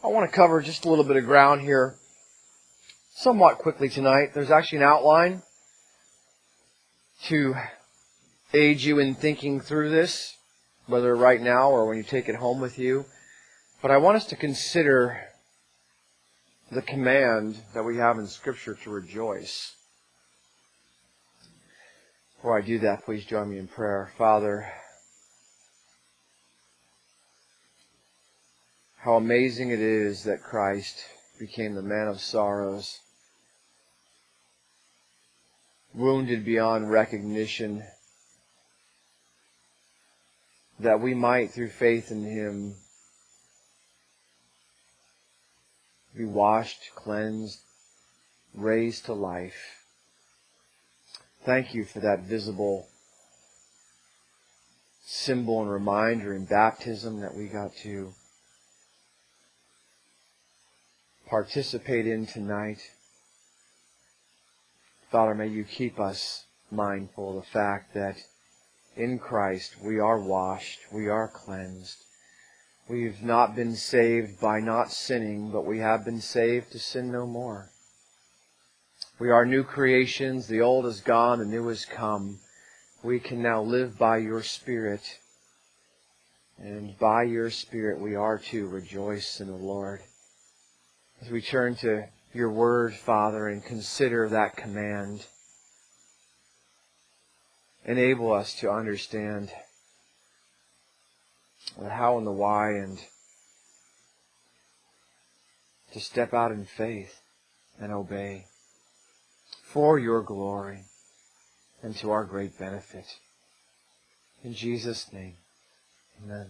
I want to cover just a little bit of ground here somewhat quickly tonight. There's actually an outline to aid you in thinking through this, whether right now or when you take it home with you. But I want us to consider the command that we have in Scripture to rejoice. Before I do that, please join me in prayer. Father, how amazing it is that Christ became the man of sorrows, wounded beyond recognition, that we might, through faith in Him, be washed, cleansed, raised to life. Thank you for that visible symbol and reminder in baptism that we got to participate in tonight. Father, may you keep us mindful of the fact that in Christ we are washed, we are cleansed. We've not been saved by not sinning, but we have been saved to sin no more. We are new creations. The old is gone, the new has come. We can now live by your Spirit. And by your Spirit we are to rejoice in the Lord. As we turn to your word, Father, and consider that command, enable us to understand the how and the why, and to step out in faith and obey for your glory and to our great benefit. In Jesus' name, amen.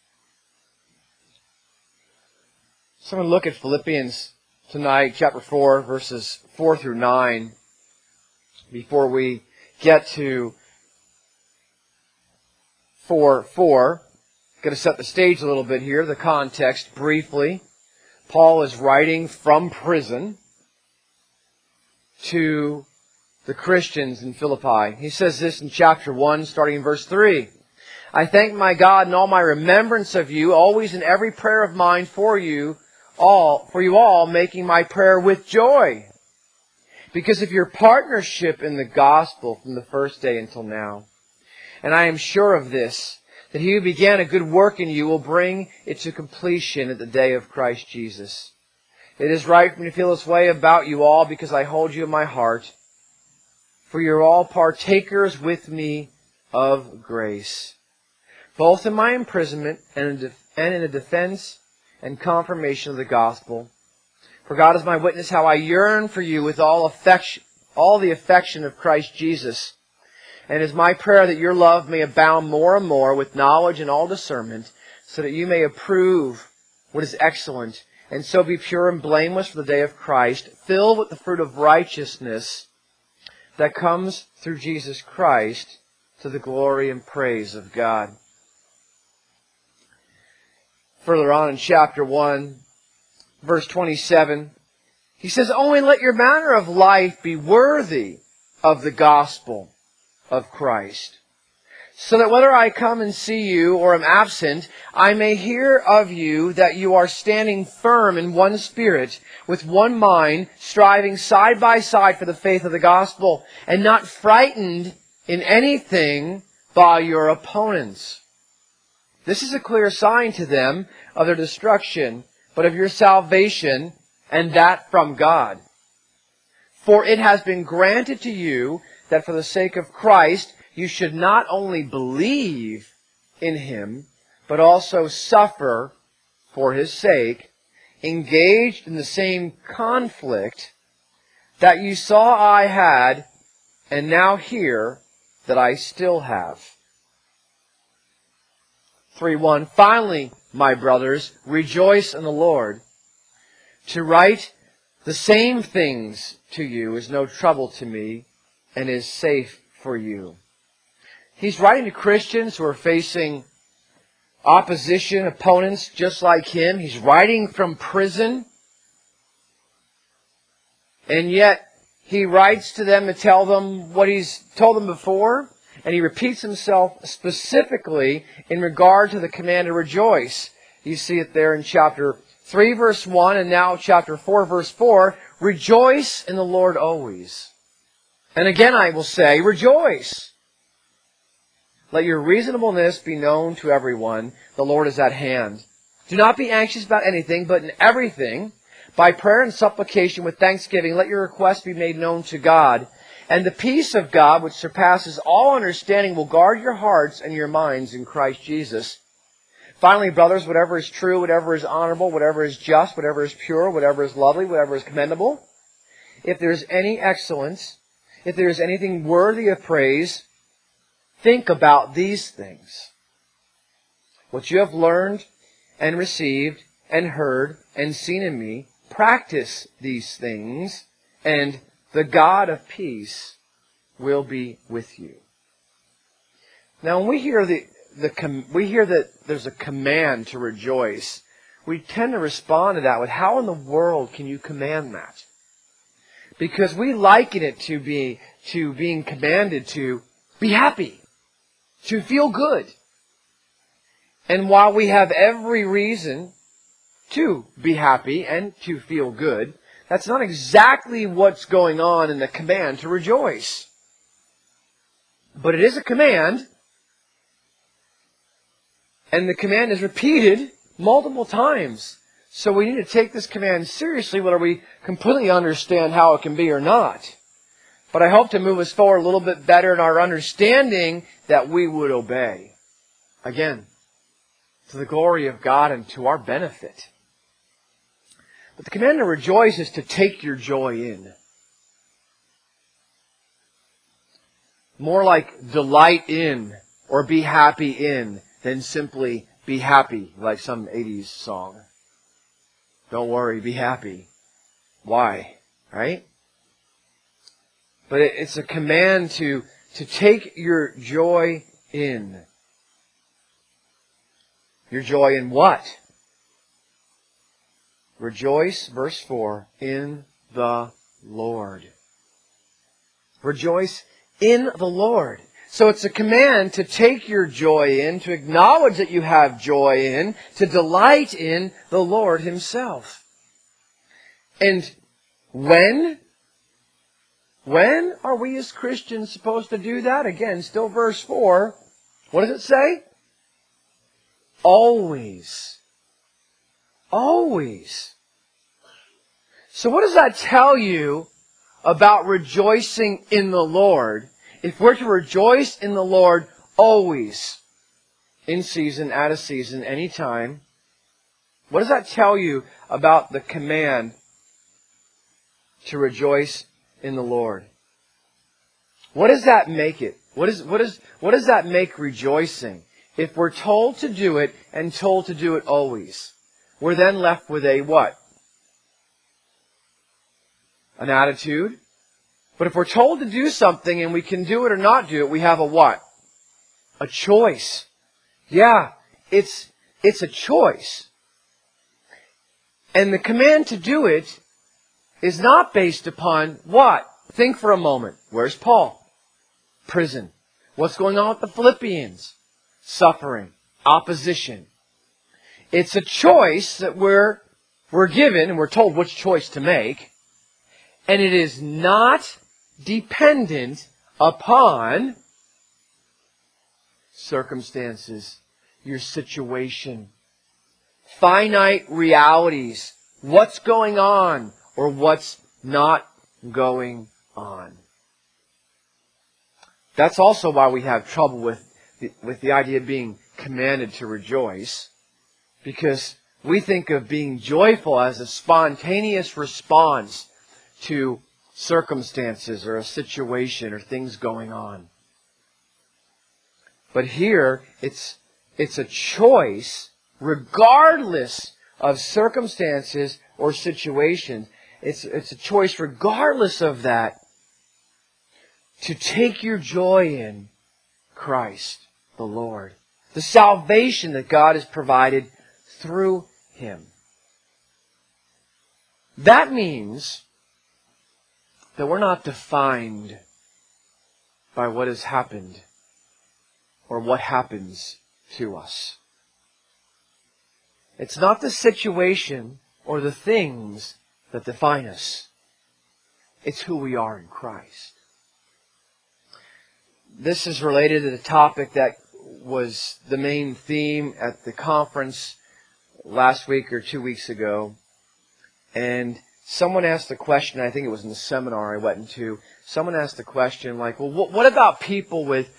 So I'm going to look at Philippians tonight, chapter 4, verses 4 through 9, before we get to 4:4. Going to set the stage a little bit here, the context briefly. Paul is writing from prison to the Christians in Philippi. He says this in chapter 1, starting in verse 3. I thank my God in all my remembrance of you, always in every prayer of mine for you all, making my prayer with joy, because of your partnership in the gospel from the first day until now. And I am sure of this, that he who began a good work in you will bring it to completion at the day of Christ Jesus. It is right for me to feel this way about you all, because I hold you in my heart, for you are all partakers with me of grace, both in my imprisonment and in the defense and confirmation of the gospel. For God is my witness how I yearn for you with all the affection of Christ Jesus. And it is my prayer that your love may abound more and more with knowledge and all discernment, so that you may approve what is excellent, and so be pure and blameless for the day of Christ, filled with the fruit of righteousness that comes through Jesus Christ, to the glory and praise of God. Further on in chapter 1, verse 27, he says, only let your manner of life be worthy of the gospel of Christ, so that whether I come and see you or am absent, I may hear of you that you are standing firm in one spirit, with one mind, striving side by side for the faith of the gospel, and not frightened in anything by your opponents. This is a clear sign to them of their destruction, but of your salvation, and that from God. For it has been granted to you that for the sake of Christ you should not only believe in Him, but also suffer for His sake, engaged in the same conflict that you saw I had, and now hear that I still have. 3:1. Finally, my brothers, rejoice in the Lord. To write the same things to you is no trouble to me, and is safe for you. He's writing to Christians who are facing opposition, opponents just like him. He's writing from prison. And yet, he writes to them to tell them what he's told them before. And he repeats himself specifically in regard to the command to rejoice. You see it there in chapter 3 verse 1 and now chapter 4 verse 4, rejoice in the Lord always. And again I will say, rejoice. Let your reasonableness be known to everyone. The Lord is at hand. Do not be anxious about anything, but in everything, by prayer and supplication with thanksgiving, let your requests be made known to God. And the peace of God, which surpasses all understanding, will guard your hearts and your minds in Christ Jesus. Finally, brothers, whatever is true, whatever is honorable, whatever is just, whatever is pure, whatever is lovely, whatever is commendable, if there is any excellence, if there is anything worthy of praise, think about these things. What you have learned and received and heard and seen in me, practice these things, and the God of peace will be with you. Now, when we hear that there's a command to rejoice, we tend to respond to that with, how in the world can you command that? Because we liken it to being commanded to be happy, to feel good. And while we have every reason to be happy and to feel good, that's not exactly what's going on in the command to rejoice. But it is a command, and the command is repeated multiple times. So we need to take this command seriously, whether we completely understand how it can be or not. But I hope to move us forward a little bit better in our understanding that we would obey. Again, to the glory of God and to our benefit. But the command to rejoice is to take your joy in. More like delight in or be happy in than simply be happy, like some 80s song. Don't worry, be happy. Why? Right? But it's a command to take your joy in. Your joy in what? Rejoice, verse 4, in the Lord. Rejoice in the Lord. So it's a command to take your joy in, to acknowledge that you have joy in, to delight in the Lord Himself. And when are we as Christians supposed to do that? Again, still verse 4. What does it say? Always. Always. So what does that tell you about rejoicing in the Lord? If we're to rejoice in the Lord always, in season, out of season, anytime, what does that tell you about the command to rejoice in the Lord? What does that make it? What does that make rejoicing? If we're told to do it and told to do it always, we're then left with a what? An attitude. But if we're told to do something and we can do it or not do it, we have a what? A choice. Yeah, it's a choice. And the command to do it is not based upon what? Think for a moment. Where's Paul? Prison. What's going on with the Philippians? Suffering. Opposition. It's a choice that we're given and we're told which choice to make. And it is not dependent upon circumstances, your situation, finite realities, what's going on or what's not going on. That's also why we have trouble with the idea of being commanded to rejoice, because we think of being joyful as a spontaneous response to circumstances or a situation or things going on. But here, it's a choice regardless of circumstances or situations. It's a choice regardless of that to take your joy in Christ, the Lord. The salvation that God has provided through Him. That means that we're not defined by what has happened or what happens to us. It's not the situation or the things that define us. It's who we are in Christ. This is related to the topic that was the main theme at the conference last week or 2 weeks ago. And someone asked the question, I think it was in the seminar I went into, someone asked the question like, well, what about people with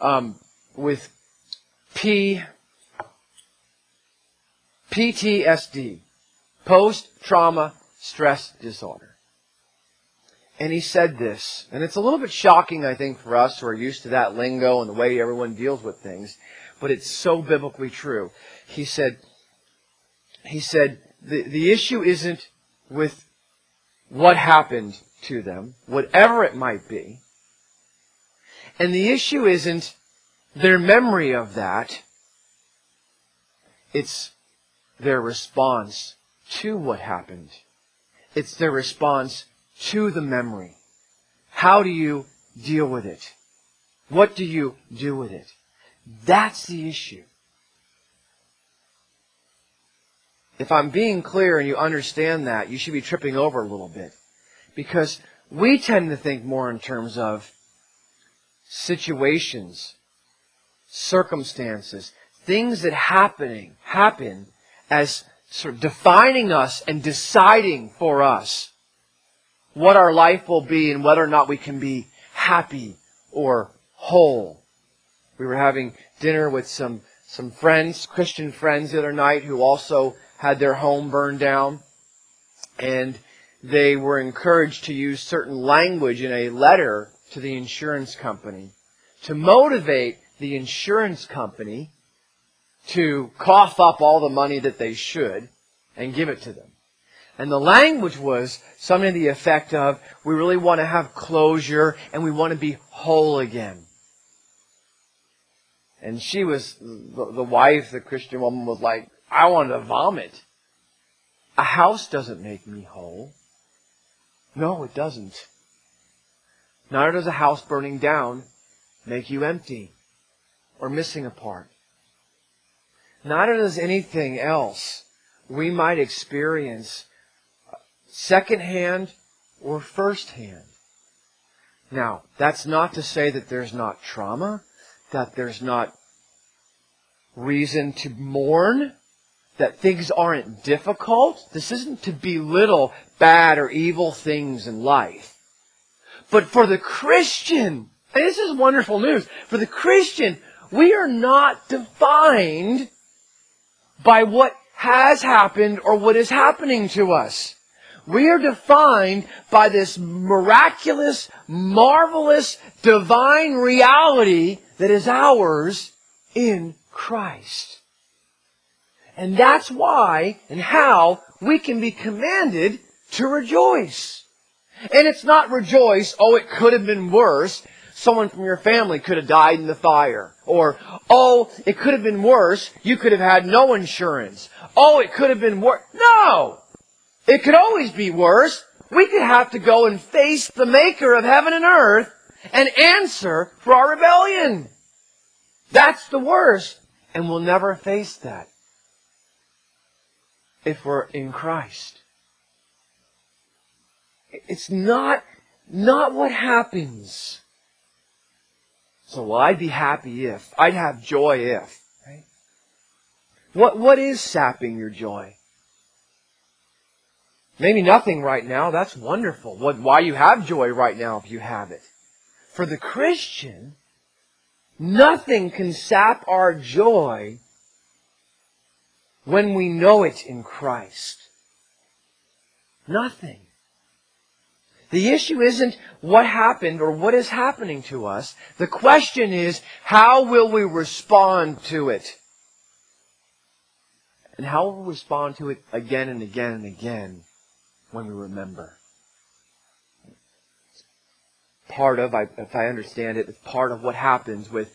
PTSD, post-trauma stress disorder? And he said this, and it's a little bit shocking, I think, for us who are used to that lingo and the way everyone deals with things, but it's so biblically true. He said, the issue isn't with what happened to them, whatever it might be, and the issue isn't their memory of that, it's their response to what happened. It's their response to the memory. How do you deal with it? What do you do with it? That's the issue. If I'm being clear and you understand that, you should be tripping over a little bit. Because we tend to think more in terms of situations, circumstances, things that happen as sort of defining us and deciding for us what our life will be and whether or not we can be happy or whole. We were having dinner with some friends, Christian friends the other night who also had their home burned down. And they were encouraged to use certain language in a letter to the insurance company to motivate the insurance company to cough up all the money that they should and give it to them. And the language was something to the effect of, we really want to have closure and we want to be whole again. And she was, the wife, the Christian woman, was like, I wanted to vomit. A house doesn't make me whole. No, it doesn't. Neither does a house burning down make you empty or missing a part. Neither does anything else we might experience secondhand or firsthand. Now, that's not to say that there's not trauma, that there's not reason to mourn, that things aren't difficult. This isn't to belittle bad or evil things in life. But for the Christian, and this is wonderful news, for the Christian, we are not defined by what has happened or what is happening to us. We are defined by this miraculous, marvelous, divine reality that is ours in Christ. And that's why and how we can be commanded to rejoice. And it's not rejoice, oh, it could have been worse. Someone from your family could have died in the fire. Or, oh, it could have been worse. You could have had no insurance. Oh, it could have been worse. No! It could always be worse. We could have to go and face the Maker of heaven and earth and answer for our rebellion. That's the worst. And we'll never face that if we're in Christ. It's not what happens. So, well, I'd be happy if. I'd have joy if. Right? What is sapping your joy? Maybe nothing right now. That's wonderful. Why you have joy right now if you have it. For the Christian, nothing can sap our joy when we know it in Christ. Nothing. The issue isn't what happened or what is happening to us. The question is, how will we respond to it? And how will we respond to it again and again and again when we remember? Part of, if I understand it, it's part of what happens with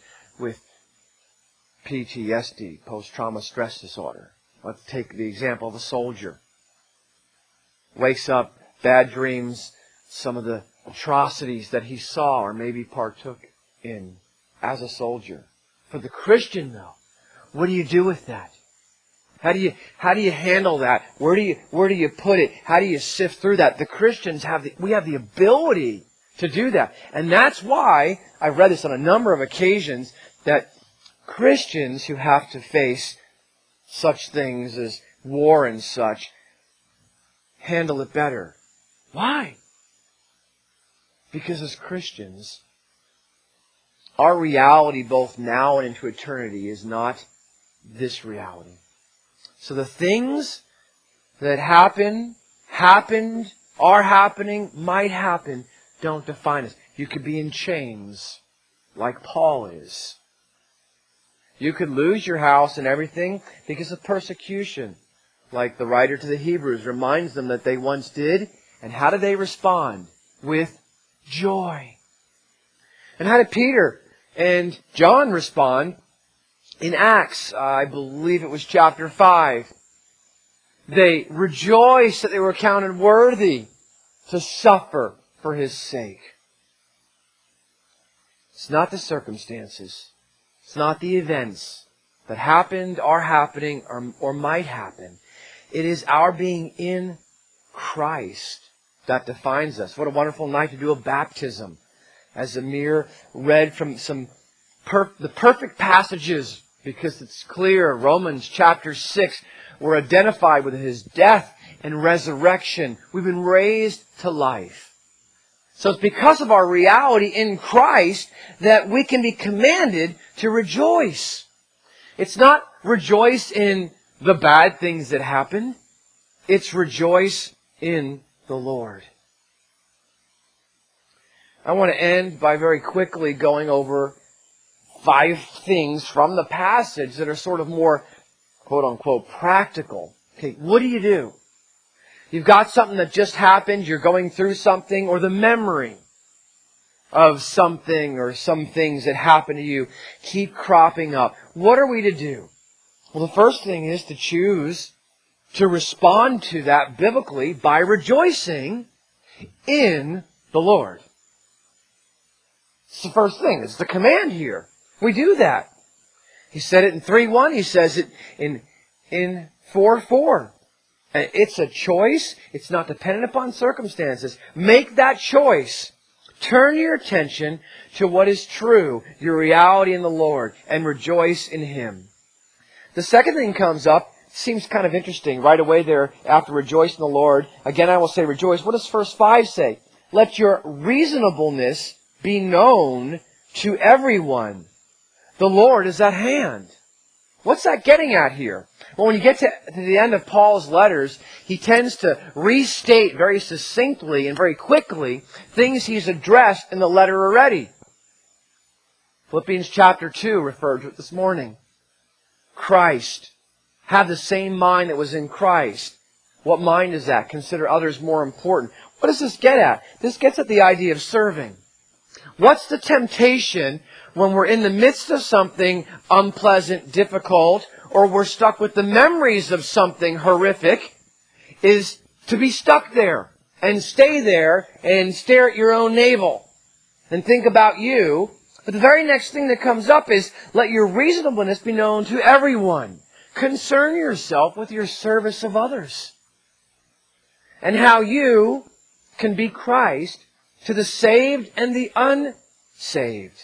PTSD, post-trauma stress disorder. Let's take the example of a soldier. Wakes up, bad dreams, some of the atrocities that he saw or maybe partook in as a soldier. For the Christian, though, what do you do with that? How do you handle that? Where do you put it? How do you sift through that? The Christians we have the ability to do that. And that's why I've read this on a number of occasions, that Christians who have to face such things as war and such handle it better. Why? Because as Christians, our reality both now and into eternity is not this reality. So the things that happened, are happening, might happen, don't define us. You could be in chains, like Paul is. You could lose your house and everything because of persecution, like the writer to the Hebrews reminds them that they once did. And how did they respond? With joy. And how did Peter and John respond? In Acts, I believe it was chapter 5, they rejoiced that they were counted worthy to suffer for His sake. It's not the circumstances. It's not the events that happened, are happening, or might happen. It is our being in Christ that defines us. What a wonderful night to do a baptism. As Amir read from the perfect passages, because it's clear, Romans chapter 6, we're identified with His death and resurrection. We've been raised to life. So it's because of our reality in Christ that we can be commanded to rejoice. It's not rejoice in the bad things that happened. It's rejoice in the Lord. I want to end by very quickly going over 5 things from the passage that are sort of more, quote-unquote, practical. Okay, what do you do? You've got something that just happened, you're going through something, or the memory of something or some things that happened to you keep cropping up. What are we to do? Well, the first thing is to choose to respond to that biblically by rejoicing in the Lord. It's the first thing. It's the command here. We do that. He said it in 3:1. He says it in 4:4. It's a choice. It's not dependent upon circumstances. Make that choice. Turn your attention to what is true, your reality in the Lord, and rejoice in Him. The second thing comes up, seems kind of interesting, right away there after rejoice in the Lord. Again, I will say rejoice. What does verse 5 say? Let your reasonableness be known to everyone. The Lord is at hand. What's that getting at here? Well, when you get to the end of Paul's letters, he tends to restate very succinctly and very quickly things he's addressed in the letter already. Philippians chapter 2 referred to it this morning. Christ. Have the same mind that was in Christ. What mind is that? Consider others more important. What does this get at? This gets at the idea of serving. What's the temptation when we're in the midst of something unpleasant, difficult, or we're stuck with the memories of something horrific, is to be stuck there and stay there and stare at your own navel and think about you. But the very next thing that comes up is, let your reasonableness be known to everyone. Concern yourself with your service of others and how you can be Christ to the saved and the unsaved.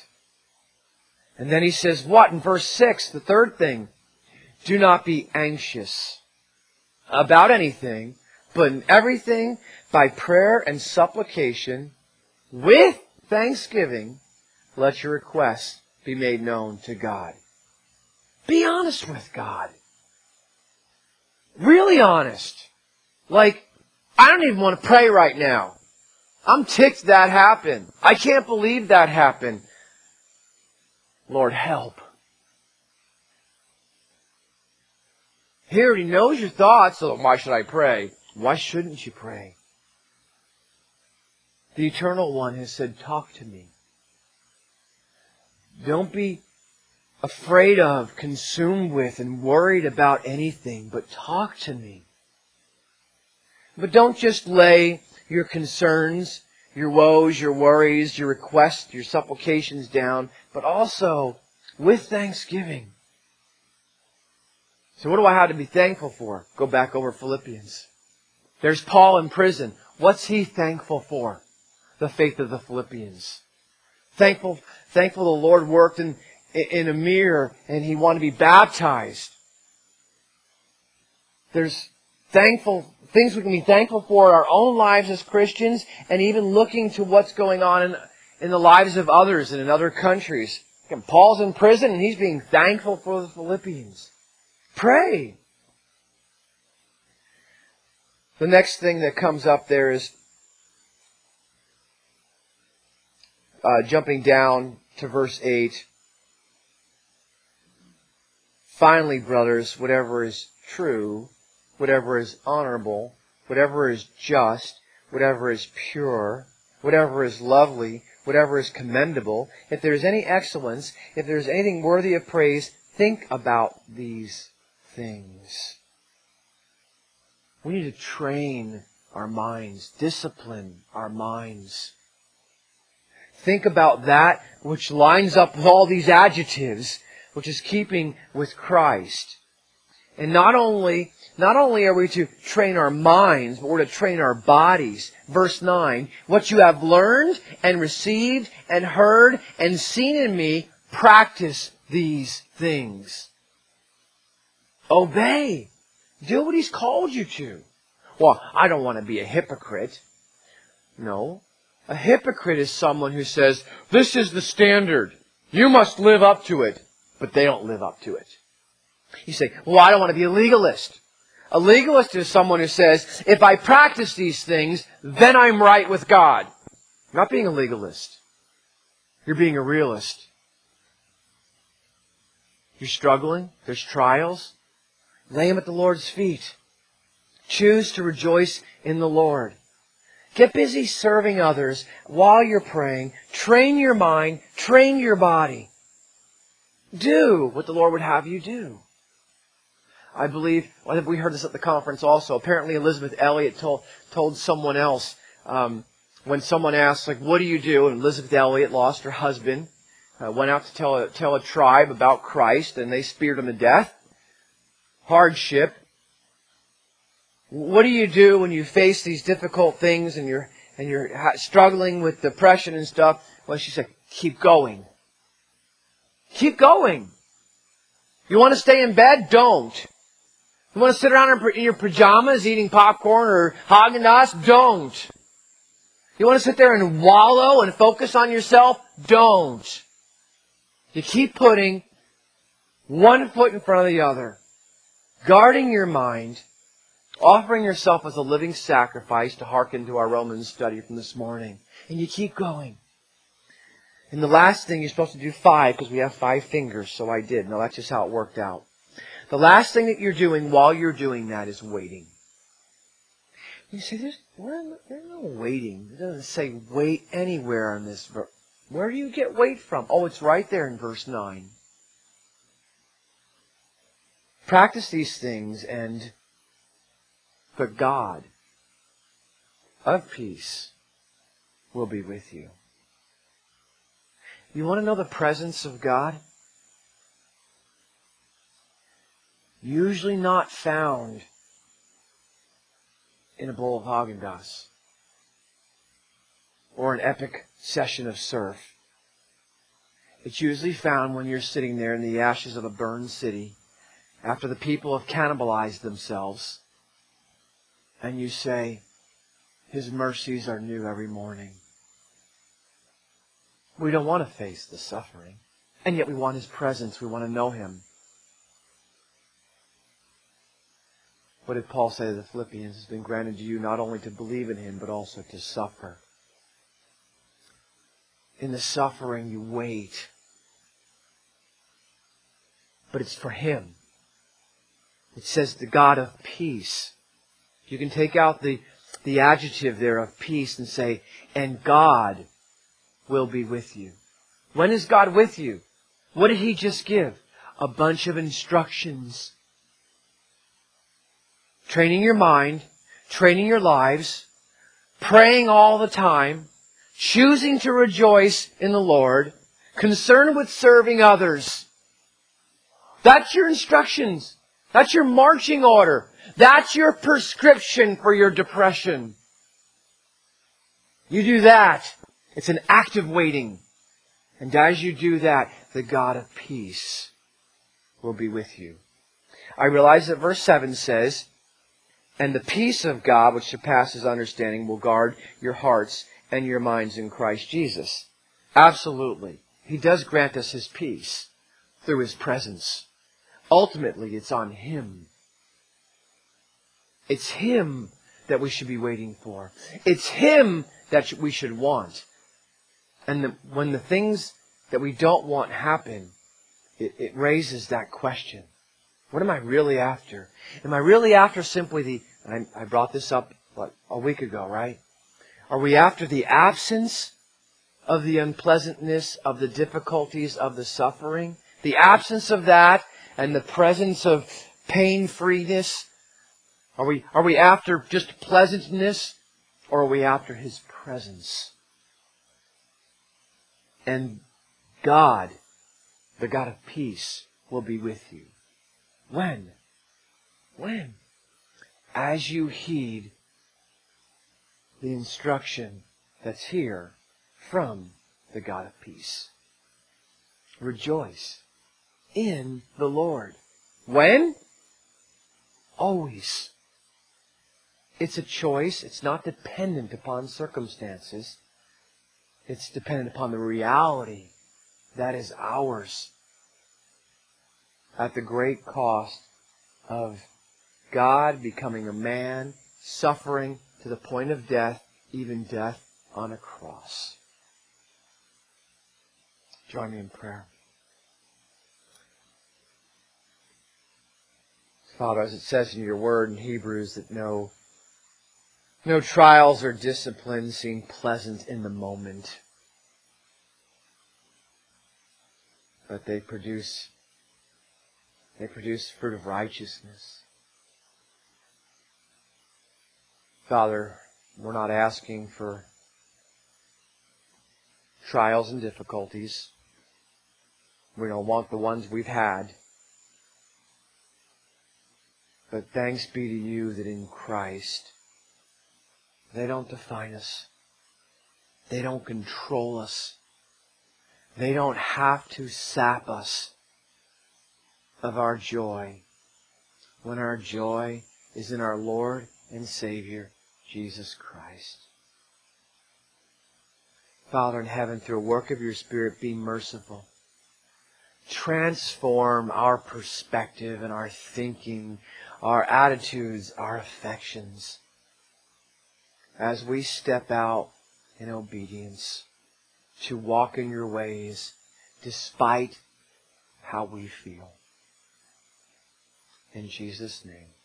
And then he says what? In verse 6, the third thing, do not be anxious about anything, but in everything, by prayer and supplication, with thanksgiving, let your requests be made known to God. Be honest with God. Really honest. Like, I don't even want to pray right now. I'm ticked that happened. I can't believe that happened. Lord, help. He already knows your thoughts, so why should I pray? Why shouldn't you pray? The Eternal One has said, talk to me. Don't be afraid of, consumed with, and worried about anything, but talk to me. But don't just lay your concerns, your woes, your worries, your requests, your supplications down, but also with thanksgiving. So what do I have to be thankful for? Go back over Philippians. There's Paul in prison. What's he thankful for? The faith of the Philippians. Thankful the Lord worked in Amir and he wanted to be baptized. There's things we can be thankful for in our own lives as Christians, and even looking to what's going on in the lives of others and in other countries. Again, Paul's in prison and he's being thankful for the Philippians. Pray. The next thing that comes up there is jumping down to verse 8. Finally, brothers, whatever is true, whatever is honorable, whatever is just, whatever is pure, whatever is lovely, whatever is commendable, if there is any excellence, if there is anything worthy of praise, think about these things. We need to train our minds, discipline our minds. Think about that which lines up with all these adjectives, which is keeping with Christ. And not only are we to train our minds, but we're to train our bodies. Verse 9, what you have learned and received and heard and seen in me, practice these things. Obey. Do what He's called you to. Well, I don't want to be a hypocrite. No. A hypocrite is someone who says, this is the standard. You must live up to it. But they don't live up to it. You say, well, I don't want to be a legalist. A legalist is someone who says, if I practice these things, then I'm right with God. You're not being a legalist. You're being a realist. You're struggling. There's trials. Lay them at the Lord's feet. Choose to rejoice in the Lord. Get busy serving others while you're praying. Train your mind. Train your body. Do what the Lord would have you do. I believe we heard this at the conference also. Apparently Elizabeth Elliot told someone else, when someone asked, like, what do you do? And Elizabeth Elliot lost her husband, went out to tell a tribe about Christ, and they speared him to death. Hardship. What do you do when you face these difficult things and you're struggling with depression and stuff? Well, she said, keep going. Keep going. You want to stay in bed? Don't. You want to sit around in your pajamas eating popcorn or Haagen-Dazs? Don't. You want to sit there and wallow and focus on yourself? Don't. You keep putting one foot in front of the other, guarding your mind, offering yourself as a living sacrifice to hearken to our Romans study from this morning. And you keep going. And the last thing, you're supposed to do 5 because we have 5 fingers, so I did. No, that's just how it worked out. The last thing that you're doing while you're doing that is waiting. You say, there's no waiting. It doesn't say wait anywhere in this verse. Where do you get wait from? Oh, it's right there in verse 9. Practice these things, but God of peace will be with you. You want to know the presence of God? Usually not found in a bowl of Haagen-Dazs or an epic session of surf. It's usually found when you're sitting there in the ashes of a burned city after the people have cannibalized themselves, and you say, His mercies are new every morning. We don't want to face the suffering, and yet we want His presence. We want to know Him. What did Paul say to the Philippians? It's been granted to you not only to believe in Him, but also to suffer. In the suffering, you wait. But it's for Him. It says the God of peace. You can take out the adjective there of peace and say, and God will be with you. When is God with you? What did He just give? A bunch of instructions. Training your mind, training your lives, praying all the time, choosing to rejoice in the Lord, concerned with serving others. That's your instructions. That's your marching order. That's your prescription for your depression. You do that. It's an active waiting. And as you do that, the God of peace will be with you. I realize that verse 7 says, and the peace of God, which surpasses understanding, will guard your hearts and your minds in Christ Jesus. Absolutely. He does grant us His peace through His presence. Ultimately, it's on Him. It's Him that we should be waiting for. It's Him that we should want. And when the things that we don't want happen, it raises that question. What am I really after? Am I really after simply I brought this up a week ago, right? Are we after the absence of the unpleasantness, of the difficulties, of the suffering? The absence of that and the presence of pain-freeness? Are we after just pleasantness, or are we after His presence? And God, the God of peace, will be with you. When? When? As you heed the instruction that's here from the God of peace. Rejoice in the Lord. When? Always. It's a choice. It's not dependent upon circumstances. It's dependent upon the reality that is ours at the great cost of God becoming a man, suffering to the point of death, even death on a cross. Join me in prayer. Father, as it says in your word in Hebrews, that no trials or disciplines seem pleasant in the moment, but they produce fruit of righteousness. Father, we're not asking for trials and difficulties. We don't want the ones we've had. But thanks be to you that in Christ, they don't define us. They don't control us. They don't have to sap us of our joy, when our joy is in our Lord and Savior, Jesus Christ. Father in heaven, through a work of your Spirit, be merciful. Transform our perspective and our thinking, our attitudes, our affections, as we step out in obedience to walk in your ways despite how we feel. In Jesus' name.